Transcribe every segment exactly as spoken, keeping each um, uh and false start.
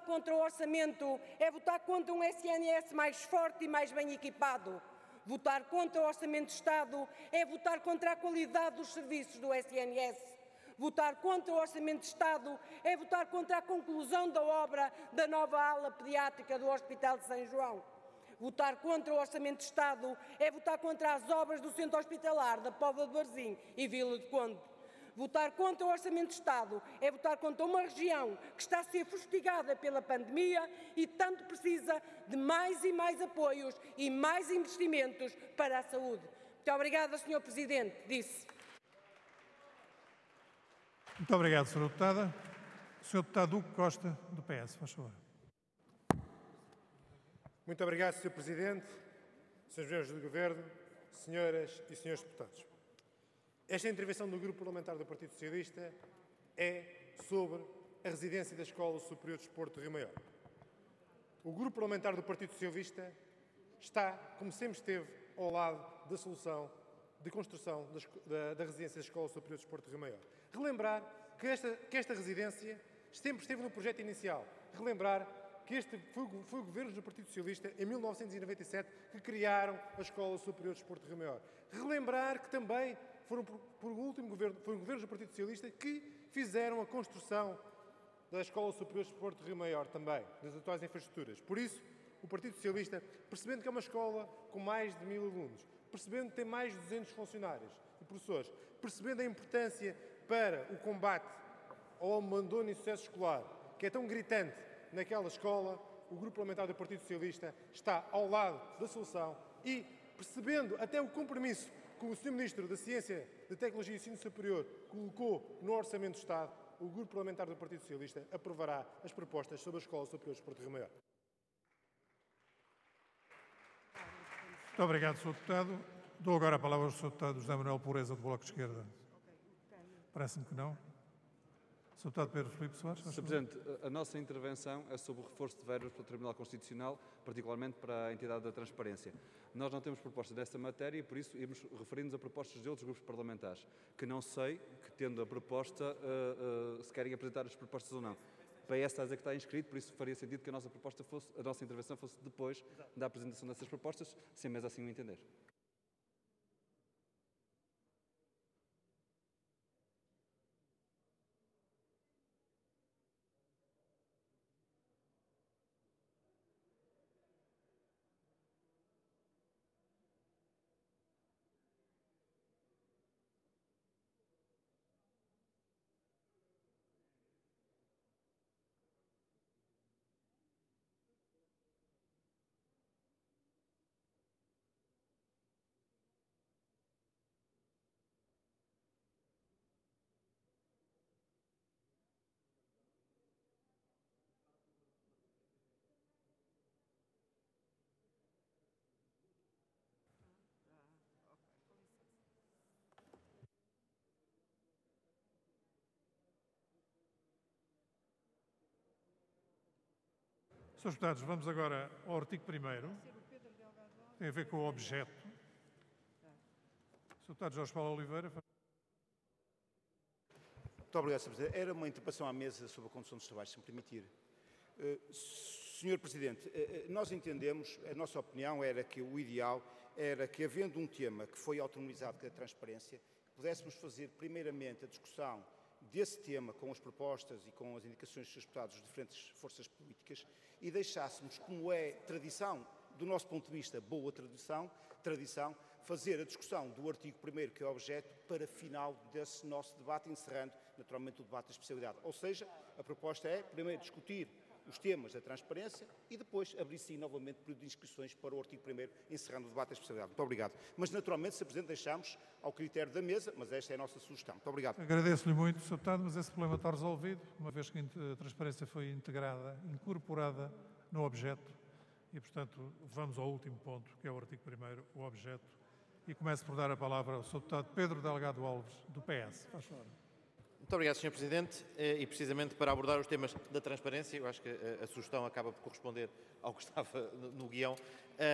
contra o orçamento é votar contra um S N S mais forte e mais bem equipado. Votar contra o Orçamento de Estado é votar contra a qualidade dos serviços do S N S. Votar contra o Orçamento de Estado é votar contra a conclusão da obra da nova ala pediátrica do Hospital de São João. Votar contra o Orçamento de Estado é votar contra as obras do Centro Hospitalar da Póvoa de Varzim e Vila do Conde. Votar contra o Orçamento de Estado é votar contra uma região que está a ser fustigada pela pandemia e tanto precisa de mais e mais apoios e mais investimentos para a saúde. Muito obrigada, senhor Presidente. Disse. Muito obrigado, senhora Deputada. senhor Deputado Hugo Costa, do P S, faz favor. Muito obrigado, senhor Presidente, senhores membros do Governo, senhoras e senhores deputados. Esta intervenção do Grupo Parlamentar do Partido Socialista é sobre a residência da Escola Superior de Desporto de Rio Maior. O Grupo Parlamentar do Partido Socialista está, como sempre esteve, ao lado da solução de construção da, da residência da Escola Superior de Desporto de Rio Maior. Relembrar que esta, que esta residência sempre esteve no projeto inicial. Relembrar que este foi, foi o Governo do Partido Socialista, em mil novecentos e noventa e sete, que criaram a Escola Superior de Desporto de Rio Maior. Relembrar que também foram por, por um último governo, foi um Governo do Partido Socialista que fizeram a construção da Escola Superior de Desporto de Rio Maior também, das atuais infraestruturas. Por isso, o Partido Socialista, percebendo que é uma escola com mais de mil alunos, percebendo que tem mais de duzentos funcionários e professores, percebendo a importância para o combate ao abandono e insucesso escolar, que é tão gritante naquela escola, o Grupo Parlamentar do Partido Socialista está ao lado da solução e, percebendo até o compromisso que o senhor Ministro da Ciência, da Tecnologia e Ensino Superior colocou no Orçamento do Estado, o Grupo Parlamentar do Partido Socialista aprovará as propostas sobre a Escola Superior de Desporto de Rio Maior. Muito obrigado, senhor Deputado. Dou agora a palavra ao senhor Deputado José Manuel Pureza, do Bloco de Esquerda. Parece-me que não. senhor Deputado Pedro Filipe Soares. senhor Presidente, a nossa intervenção é sobre o reforço de verbas para o Tribunal Constitucional, particularmente para a entidade da transparência. Nós não temos proposta dessa matéria e, por isso, irmos referir-nos a propostas de outros grupos parlamentares, que não sei, que tendo a proposta, uh, uh, se querem apresentar as propostas ou não. O P S está a dizer que está inscrito, por isso faria sentido que a nossa, proposta fosse, a nossa intervenção fosse depois da apresentação dessas propostas, sem mais assim o entender. senhores Deputados, vamos agora ao artigo primeiro. Tem a ver com o objeto. senhor Deputado Jorge Paulo Oliveira. Muito obrigado, senhor Presidente. Era uma interpelação à mesa sobre a condução dos trabalhos, se me permitir. Uh, senhor Presidente, uh, nós entendemos, a nossa opinião era que o ideal era que, havendo um tema que foi autonomizado, que é a transparência, pudéssemos fazer primeiramente a discussão desse tema com as propostas e com as indicações dos seus deputados de diferentes forças políticas e deixássemos, como é tradição, do nosso ponto de vista, boa tradição, tradição, fazer a discussão do artigo primeiro, que é o objeto, para final desse nosso debate, encerrando naturalmente o debate da especialidade. Ou seja, a proposta é primeiro discutir os temas da transparência e depois abrir sim novamente período de inscrições para o artigo primeiro, encerrando o debate da especialidade. Muito obrigado. Mas naturalmente, senhor Presidente, deixamos ao critério da mesa, mas esta é a nossa sugestão. Muito obrigado. Agradeço-lhe muito, senhor Deputado, mas esse problema está resolvido, uma vez que a transparência foi integrada, incorporada no objeto e, portanto, vamos ao último ponto, que é o artigo primeiro, o objeto, e começo por dar a palavra ao senhor Deputado Pedro Delgado Alves, do P S. Faz favor. Muito obrigado, senhor Presidente. E precisamente para abordar os temas da transparência, eu acho que a, a sugestão acaba por corresponder ao que estava no, no guião. Uh,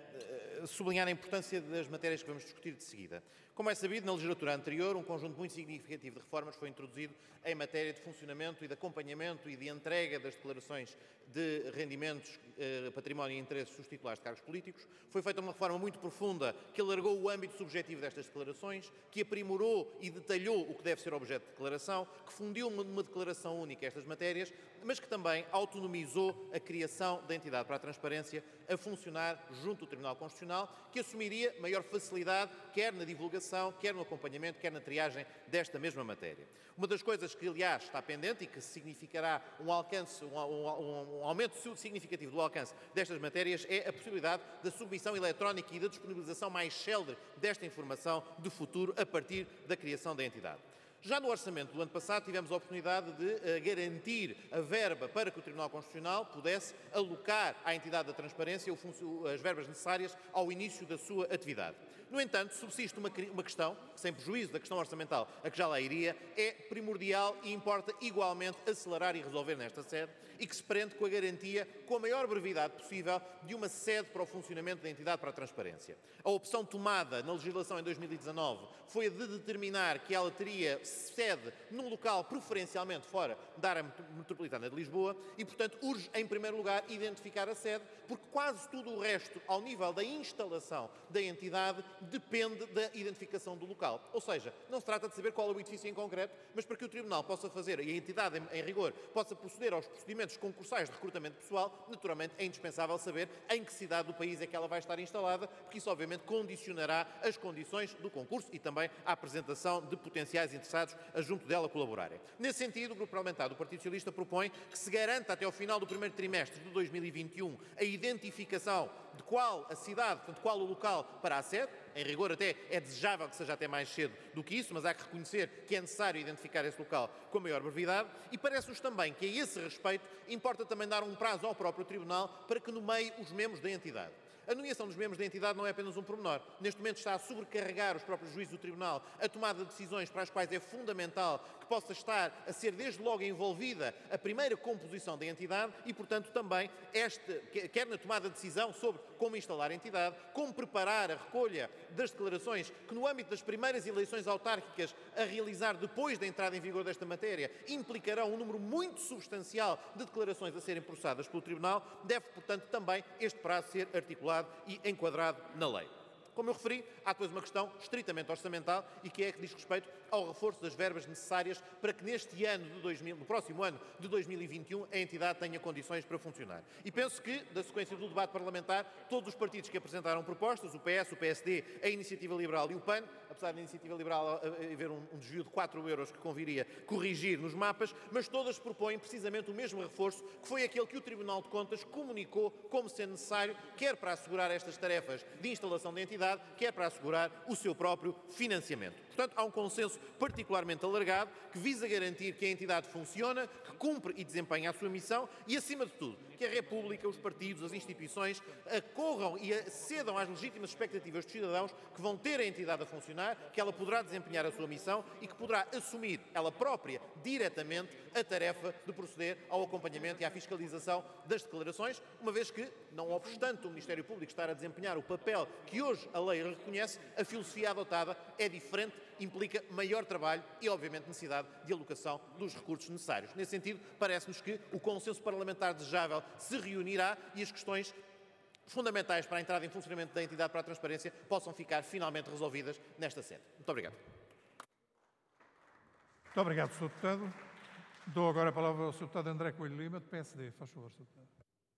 sublinhar a importância das matérias que vamos discutir de seguida. Como é sabido, na legislatura anterior, um conjunto muito significativo de reformas foi introduzido em matéria de funcionamento e de acompanhamento e de entrega das declarações de rendimentos, eh, património e interesses dos titulares de cargos políticos. Foi feita uma reforma muito profunda que alargou o âmbito subjetivo destas declarações, que aprimorou e detalhou o que deve ser objeto de declaração, que fundiu numa declaração única estas matérias, mas que também autonomizou a criação da entidade para a transparência a funcionar junto do Tribunal Constitucional, que assumiria maior facilidade, quer na divulgação, quer no acompanhamento, quer na triagem desta mesma matéria. Uma das coisas que, aliás, está pendente e que significará um alcance, um, um, um aumento significativo do alcance destas matérias é a possibilidade da submissão eletrónica e da disponibilização mais célere desta informação de futuro a partir da criação da entidade. Já no orçamento do ano passado tivemos a oportunidade de uh, garantir a verba para que o Tribunal Constitucional pudesse alocar à entidade da transparência o, as verbas necessárias ao início da sua atividade. No entanto, subsiste uma, uma questão, sem prejuízo da questão orçamental a que já lá iria, é primordial e importa igualmente acelerar e resolver nesta sede e que se prende com a garantia, com a maior brevidade possível, de uma sede para o funcionamento da entidade para a transparência. A opção tomada na legislação em dois mil e dezanove foi a de determinar que ela teria sede num local preferencialmente fora da área metropolitana de Lisboa e, portanto, urge, em primeiro lugar, identificar a sede, porque quase tudo o resto, ao nível da instalação da entidade, depende da identificação do local. Ou seja, não se trata de saber qual é o edifício em concreto, mas para que o Tribunal possa fazer, e a entidade, em, em rigor, possa proceder aos procedimentos concursais de recrutamento pessoal, naturalmente é indispensável saber em que cidade do país é que ela vai estar instalada, porque isso, obviamente, condicionará as condições do concurso e também a apresentação de potenciais interessados a junto dela colaborarem. Nesse sentido, o Grupo Parlamentar do Partido Socialista propõe que se garanta até ao final do primeiro trimestre de dois mil e vinte e um a identificação de qual a cidade, portanto, qual o local para a sede. Em rigor, até é desejável que seja até mais cedo do que isso, mas há que reconhecer que é necessário identificar esse local com a maior brevidade e parece-nos também que, a esse respeito, importa também dar um prazo ao próprio Tribunal para que nomeie os membros da entidade. A nomeação dos membros da entidade não é apenas um pormenor. Neste momento está a sobrecarregar os próprios juízes do Tribunal a tomada de decisões para as quais é fundamental que possa estar a ser desde logo envolvida a primeira composição da entidade e, portanto, também este, quer na tomada de decisão sobre como instalar a entidade, como preparar a recolha das declarações que, no âmbito das primeiras eleições autárquicas a realizar depois da entrada em vigor desta matéria, implicarão um número muito substancial de declarações a serem processadas pelo Tribunal, deve, portanto, também este prazo ser articulado e enquadrado na lei. Como eu referi, há depois uma questão estritamente orçamental e que é que diz respeito ao reforço das verbas necessárias para que neste ano de dois mil, no próximo ano de dois mil e vinte e um, a entidade tenha condições para funcionar. E penso que, da sequência do debate parlamentar, todos os partidos que apresentaram propostas, o P S, o P S D, a Iniciativa Liberal e o P A N, apesar da Iniciativa Liberal haver um, um desvio de quatro euros que conviria corrigir nos mapas, mas todas propõem precisamente o mesmo reforço que foi aquele que o Tribunal de Contas comunicou como sendo necessário, quer para assegurar estas tarefas de instalação da entidade, quer para assegurar o seu próprio financiamento. Portanto, há um consenso particularmente alargado que visa garantir que a entidade funciona, que cumpre e desempenha a sua missão e, acima de tudo, que a República, os partidos, as instituições acorram e acedam às legítimas expectativas dos cidadãos que vão ter a entidade a funcionar, que ela poderá desempenhar a sua missão e que poderá assumir ela própria, diretamente, a tarefa de proceder ao acompanhamento e à fiscalização das declarações, uma vez que, não obstante o Ministério Público estar a desempenhar o papel que hoje a lei reconhece, a filosofia adotada é diferente, implica maior trabalho e, obviamente, necessidade de alocação dos recursos necessários. Nesse sentido, parece-nos que o consenso parlamentar desejável se reunirá e as questões fundamentais para a entrada em funcionamento da entidade para a transparência possam ficar finalmente resolvidas nesta sede. Muito obrigado. Muito obrigado, senhor Deputado. Dou agora a palavra ao senhor Deputado André Coelho Lima, do P S D. Faz favor, senhor Deputado.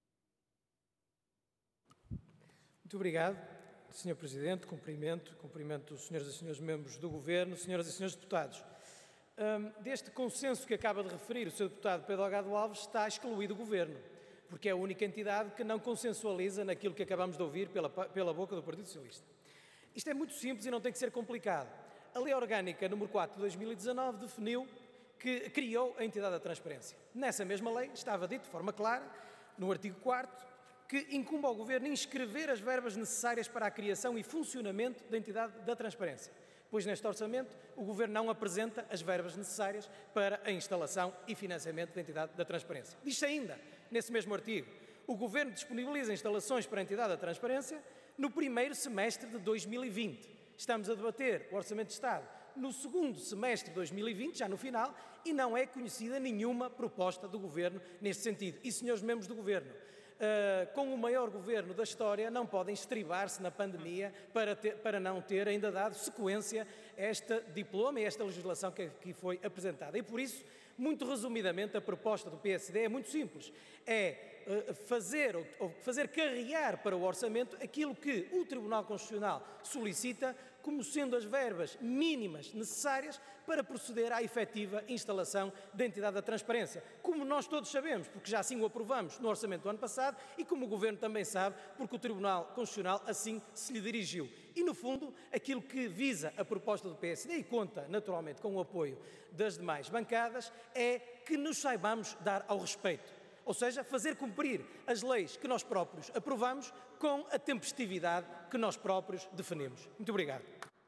Muito obrigado, senhor Presidente. Cumprimento, cumprimento os senhores e senhores membros do Governo, senhoras e senhores deputados. Um, deste consenso que acaba de referir o senhor Deputado Pedro Delgado Alves, está excluído o Governo, porque é a única entidade que não consensualiza naquilo que acabamos de ouvir pela, pela boca do Partido Socialista. Isto é muito simples e não tem que ser complicado. A Lei Orgânica número quatro de dois mil e dezanove definiu que criou a entidade da transparência. Nessa mesma lei estava dito de forma clara, no artigo quarto, que incumbe ao Governo inscrever as verbas necessárias para a criação e funcionamento da entidade da transparência, pois neste orçamento o Governo não apresenta as verbas necessárias para a instalação e financiamento da entidade da transparência. Diz-se ainda, nesse mesmo artigo, o Governo disponibiliza instalações para a entidade da transparência no primeiro semestre de dois mil e vinte. Estamos a debater o Orçamento de Estado no segundo semestre de dois mil e vinte, já no final, e não é conhecida nenhuma proposta do Governo neste sentido. E, senhores membros do Governo, uh, com o maior Governo da história, não podem estribar-se na pandemia para, ter, para não ter ainda dado sequência a este diploma e a esta legislação que aqui foi apresentada. E, por isso, muito resumidamente, a proposta do P S D é muito simples. É fazer, ou fazer carregar para o orçamento aquilo que o Tribunal Constitucional solicita como sendo as verbas mínimas necessárias para proceder à efetiva instalação da entidade da transparência. Como nós todos sabemos, porque já assim o aprovamos no orçamento do ano passado e como o Governo também sabe, porque o Tribunal Constitucional assim se lhe dirigiu. E, no fundo, aquilo que visa a proposta do P S D, e conta naturalmente com o apoio das demais bancadas, é que nos saibamos dar ao respeito. Ou seja, fazer cumprir as leis que nós próprios aprovamos com a tempestividade que nós próprios definimos. Muito obrigado.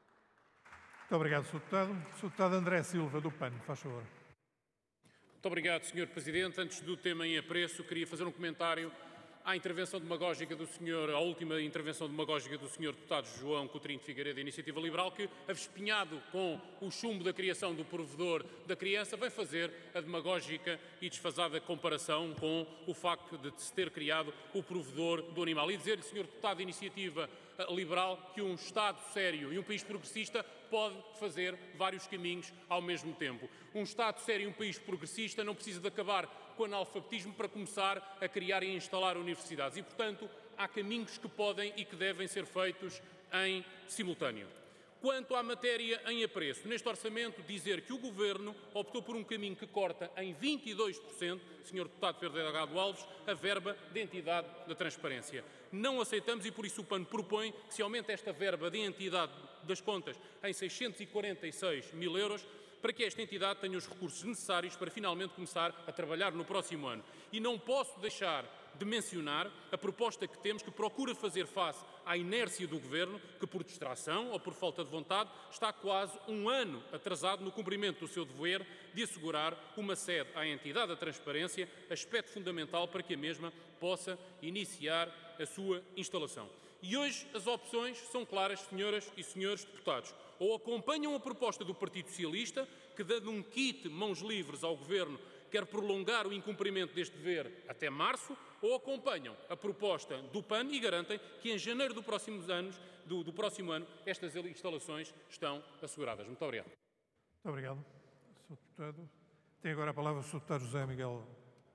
Muito obrigado, senhor Deputado. senhor Deputado André Silva, do P A N, faz favor. Muito obrigado, senhor Presidente. Antes do tema em apreço, queria fazer um comentário à intervenção demagógica do senhor, à última intervenção demagógica do senhor Deputado João Coutinho de Figueiredo, da Iniciativa Liberal, que, avespinhado com o chumbo da criação do provedor da criança, vem fazer a demagógica e desfasada comparação com o facto de se ter criado o provedor do animal. E dizer-lhe, senhor Deputado da Iniciativa Liberal, que um Estado sério e um país progressista pode fazer vários caminhos ao mesmo tempo. Um Estado sério e um país progressista não precisa de acabar com o analfabetismo para começar a criar e a instalar universidades. E, portanto, há caminhos que podem e que devem ser feitos em simultâneo. Quanto à matéria em apreço, neste orçamento, dizer que o Governo optou por um caminho que corta em vinte e dois por cento, senhor Deputado Pedro Delgado Alves, a verba de entidade da transparência. Não aceitamos e, por isso, o P A N propõe que se aumente esta verba de entidade das contas em seiscentos e quarenta e seis mil euros, para que esta entidade tenha os recursos necessários para finalmente começar a trabalhar no próximo ano. E não posso deixar de mencionar a proposta que temos, que procura fazer face à inércia do Governo, que por distração ou por falta de vontade está quase um ano atrasado no cumprimento do seu dever de assegurar uma sede à entidade da transparência, aspecto fundamental para que a mesma possa iniciar a sua instalação. E hoje as opções são claras, senhoras e senhores deputados. Ou acompanham a proposta do Partido Socialista, que, dando um kit mãos livres ao Governo, quer prolongar o incumprimento deste dever até março, ou acompanham a proposta do P A N e garantem que em janeiro do próximo, anos, do, do próximo ano estas instalações estão asseguradas. Muito obrigado. Muito obrigado, senhor Deputado. Tem agora a palavra o senhor Deputado José Miguel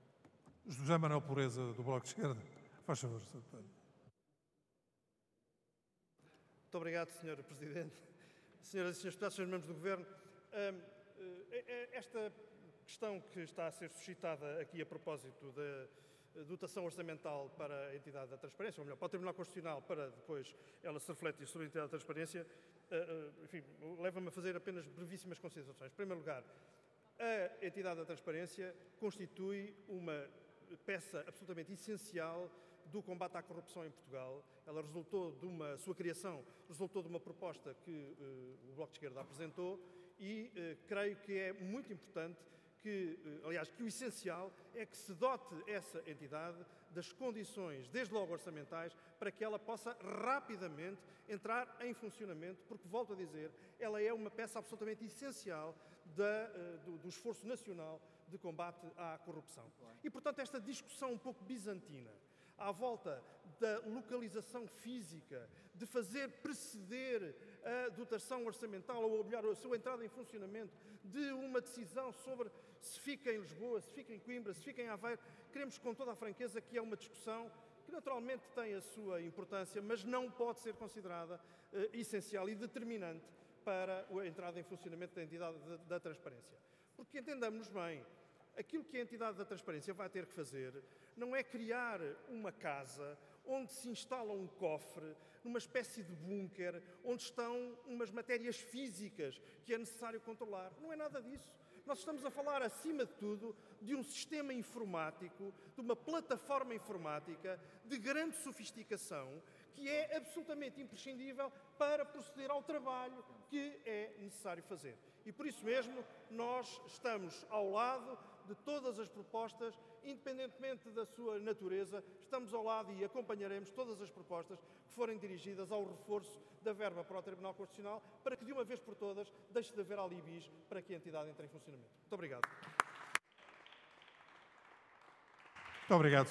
José Manuel Pureza, do Bloco de Esquerda. Faz favor, senhor Deputado. Muito obrigado, senhor Presidente. Senhoras e senhores deputados, senhores membros do Governo, esta questão que está a ser suscitada aqui a propósito da dotação orçamental para a entidade da transparência, ou melhor, para o Tribunal Constitucional, para depois ela se refletir sobre a entidade da transparência, enfim, leva-me a fazer apenas brevíssimas considerações. Em primeiro lugar, a entidade da transparência constitui uma peça absolutamente essencial do combate à corrupção em Portugal. Ela resultou de uma, sua criação resultou de uma proposta que uh, o Bloco de Esquerda apresentou e uh, creio que é muito importante que, uh, aliás, que o essencial é que se dote essa entidade das condições, desde logo orçamentais, para que ela possa rapidamente entrar em funcionamento, porque, volto a dizer, ela é uma peça absolutamente essencial da, uh, do, do esforço nacional de combate à corrupção. E, portanto, esta discussão um pouco bizantina à volta da localização física, de fazer preceder a dotação orçamental, ou melhor, a sua entrada em funcionamento, de uma decisão sobre se fica em Lisboa, se fica em Coimbra, se fica em Aveiro. Queremos, com toda a franqueza, que é uma discussão que naturalmente tem a sua importância, mas não pode ser considerada uh, essencial e determinante para a entrada em funcionamento da entidade da, da transparência. Porque, entendamos bem, aquilo que a entidade da transparência vai ter que fazer não é criar uma casa onde se instala um cofre, numa espécie de bunker, onde estão umas matérias físicas que é necessário controlar. Não é nada disso. Nós estamos a falar, acima de tudo, de um sistema informático, de uma plataforma informática de grande sofisticação, que é absolutamente imprescindível para proceder ao trabalho que é necessário fazer. E por isso mesmo, nós estamos ao lado de todas as propostas independentemente da sua natureza, estamos ao lado e acompanharemos todas as propostas que forem dirigidas ao reforço da verba para o Tribunal Constitucional, para que de uma vez por todas deixe de haver alibis para que a entidade entre em funcionamento. Muito obrigado. Muito obrigado.